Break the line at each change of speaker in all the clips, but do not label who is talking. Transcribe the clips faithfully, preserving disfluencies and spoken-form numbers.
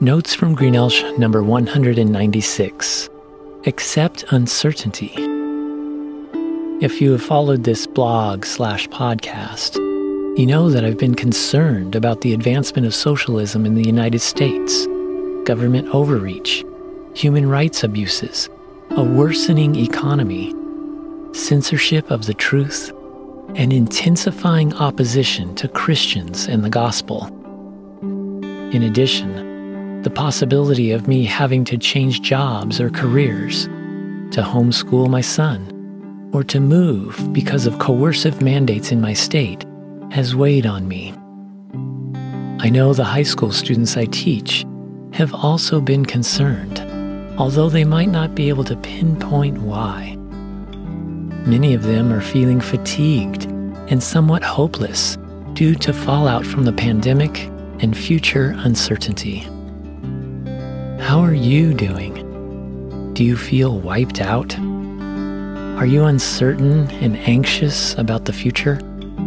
Notes from Greenelsh number one hundred ninety-six. Accept uncertainty. If you have followed this blog slash podcast, you know that I've been concerned about the advancement of socialism in the United States, government overreach, human rights abuses, a worsening economy, censorship of the truth, and intensifying opposition to Christians and the gospel. In addition, the possibility of me having to change jobs or careers, to homeschool my son, or to move because of coercive mandates in my state has weighed on me. I know the high school students I teach have also been concerned, although they might not be able to pinpoint why. Many of them are feeling fatigued and somewhat hopeless due to fallout from the pandemic and future uncertainty. How are you doing? Do you feel wiped out? Are you uncertain and anxious about the future?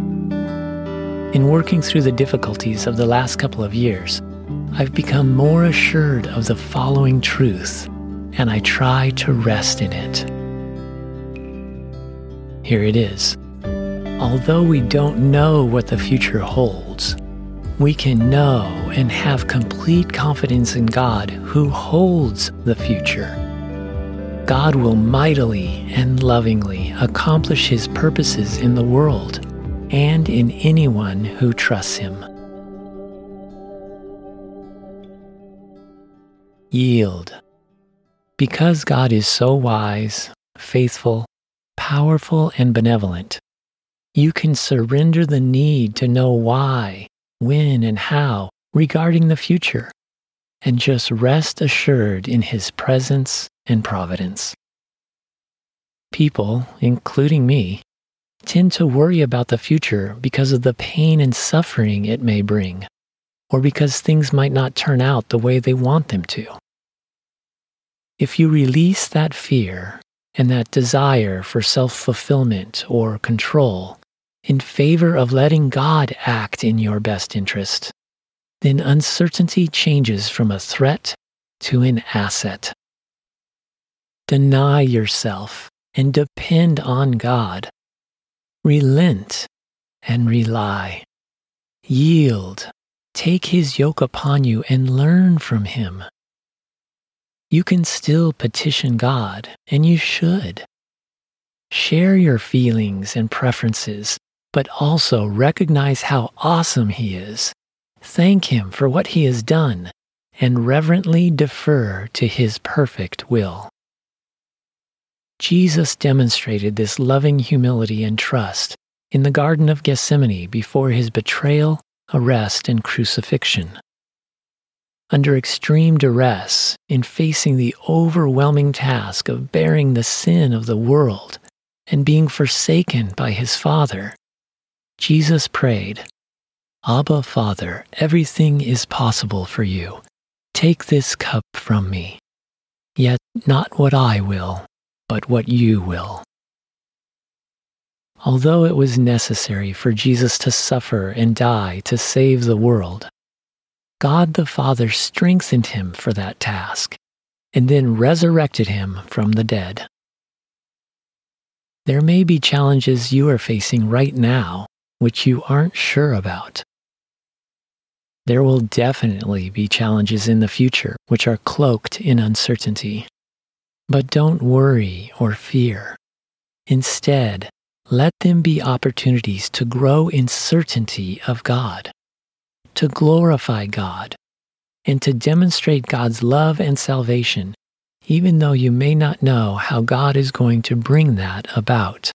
In working through the difficulties of the last couple of years, I've become more assured of the following truth, and I try to rest in it. Here it is. Although we don't know what the future holds, we can know and have complete confidence in God who holds the future. God will mightily and lovingly accomplish His purposes in the world and in anyone who trusts Him. Yield. Because God is so wise, faithful, powerful, and benevolent, you can surrender the need to know why, when, and how regarding the future, and just rest assured in His presence and providence. People, including me, tend to worry about the future because of the pain and suffering it may bring, or because things might not turn out the way they want them to. If you release that fear and that desire for self-fulfillment or control in favor of letting God act in your best interest, then uncertainty changes from a threat to an asset. Deny yourself and depend on God. Relent and rely. Yield. Take His yoke upon you and learn from Him. You can still petition God, and you should. Share your feelings and preferences, but also recognize how awesome He is. Thank Him for what He has done, and reverently defer to His perfect will. Jesus demonstrated this loving humility and trust in the Garden of Gethsemane before His betrayal, arrest, and crucifixion. Under extreme duress, in facing the overwhelming task of bearing the sin of the world and being forsaken by His Father, Jesus prayed, "Abba, Father, everything is possible for you. Take this cup from me. Yet not what I will, but what you will." Although it was necessary for Jesus to suffer and die to save the world, God the Father strengthened Him for that task and then resurrected Him from the dead. There may be challenges you are facing right now which you aren't sure about. There will definitely be challenges in the future which are cloaked in uncertainty. But don't worry or fear. Instead, let them be opportunities to grow in certainty of God, to glorify God, and to demonstrate God's love and salvation, even though you may not know how God is going to bring that about.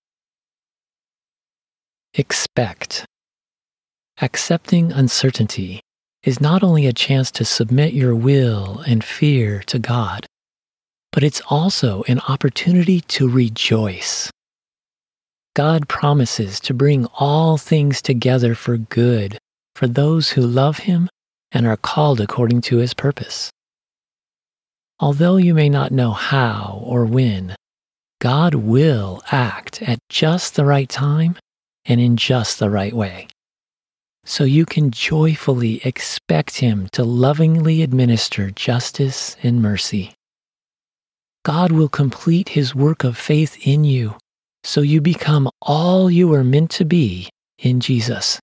Expect. Accepting uncertainty is not only a chance to submit your will and fear to God, but it's also an opportunity to rejoice. God promises to bring all things together for good for those who love Him and are called according to His purpose. Although you may not know how or when, God will act at just the right time and in just the right way. so you can joyfully expect Him to lovingly administer justice and mercy. God will complete His work of faith in you, so you become all you are meant to be in Jesus.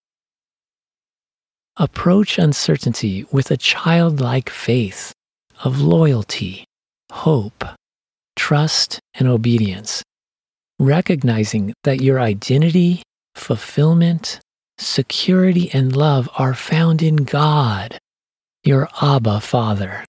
Approach uncertainty with a childlike faith of loyalty, hope, trust, and obedience, recognizing that your identity, fulfillment, security, and love are found in God, your Abba Father.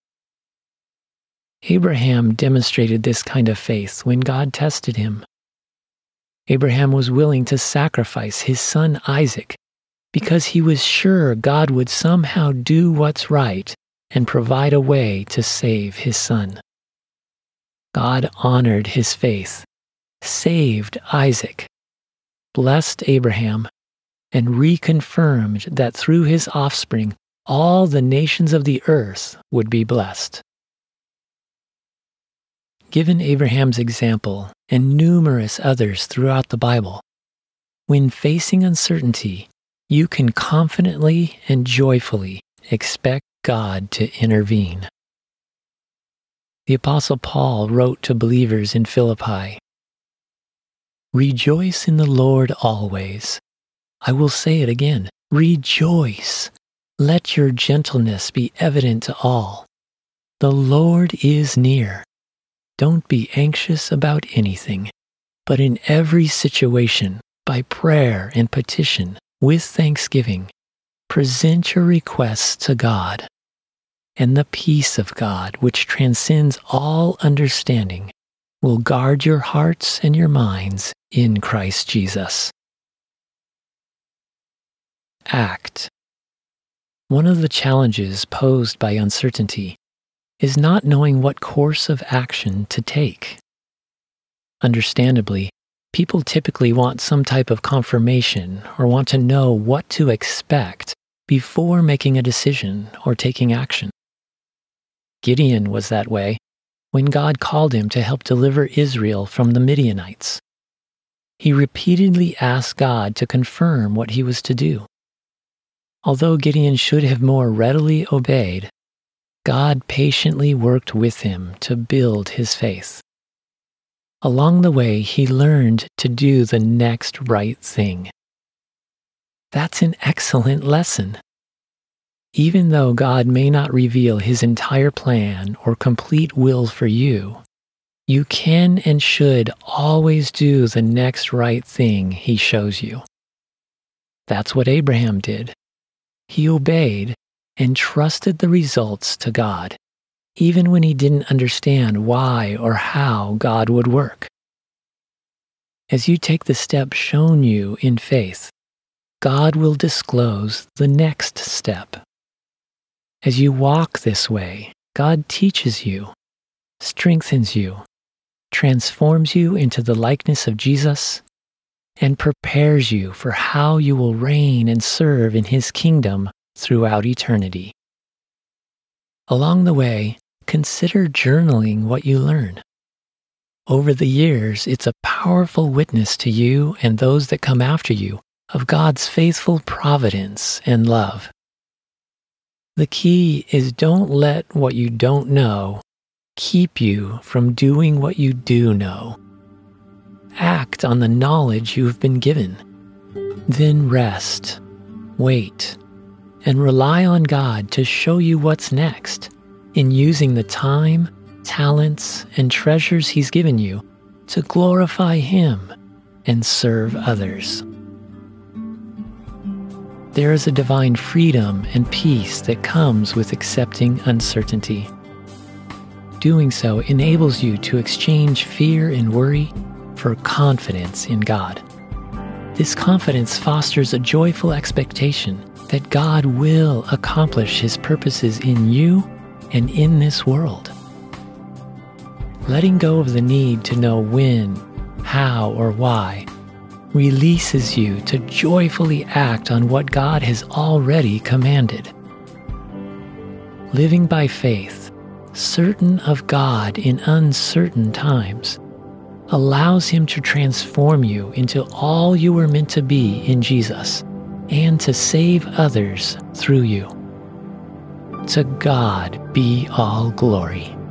Abraham demonstrated this kind of faith when God tested him. Abraham was willing to sacrifice his son Isaac because he was sure God would somehow do what's right and provide a way to save his son. God honored his faith, saved Isaac, blessed Abraham, and reconfirmed that through his offspring all the nations of the earth would be blessed. Given Abraham's example and numerous others throughout the Bible, when facing uncertainty, you can confidently and joyfully expect God to intervene. The Apostle Paul wrote to believers in Philippi, "Rejoice in the Lord always. I will say it again, rejoice. Let your gentleness be evident to all. The Lord is near. Don't be anxious about anything, but in every situation, by prayer and petition, with thanksgiving, present your requests to God, and the peace of God, which transcends all understanding, will guard your hearts and your minds in Christ Jesus." Act. One of the challenges posed by uncertainty is not knowing what course of action to take. Understandably, people typically want some type of confirmation or want to know what to expect before making a decision or taking action. Gideon was that way when God called him to help deliver Israel from the Midianites. He repeatedly asked God to confirm what he was to do. Although Gideon should have more readily obeyed, God patiently worked with him to build his faith. Along the way, he learned to do the next right thing. That's an excellent lesson. Even though God may not reveal his entire plan or complete will for you, you can and should always do the next right thing he shows you. That's what Abraham did. He obeyed and trusted the results to God, even when he didn't understand why or how God would work. As you take the step shown you in faith, God will disclose the next step. As you walk this way, God teaches you, strengthens you, transforms you into the likeness of Jesus, and prepares you for how you will reign and serve in his kingdom throughout eternity. Along the way, consider journaling what you learn. Over the years, it's a powerful witness to you and those that come after you of God's faithful providence and love. The key is don't let what you don't know keep you from doing what you do know. Act on the knowledge you have been given. Then rest, wait, and rely on God to show you what's next in using the time, talents, and treasures he's given you to glorify him and serve others. There is a divine freedom and peace that comes with accepting uncertainty. Doing so enables you to exchange fear and worry for confidence in God. This confidence fosters a joyful expectation that God will accomplish his purposes in you and in this world. Letting go of the need to know when, how, or why releases you to joyfully act on what God has already commanded. Living by faith, certain of God in uncertain times, allows him to transform you into all you were meant to be in Jesus, and to save others through you. To God be all glory.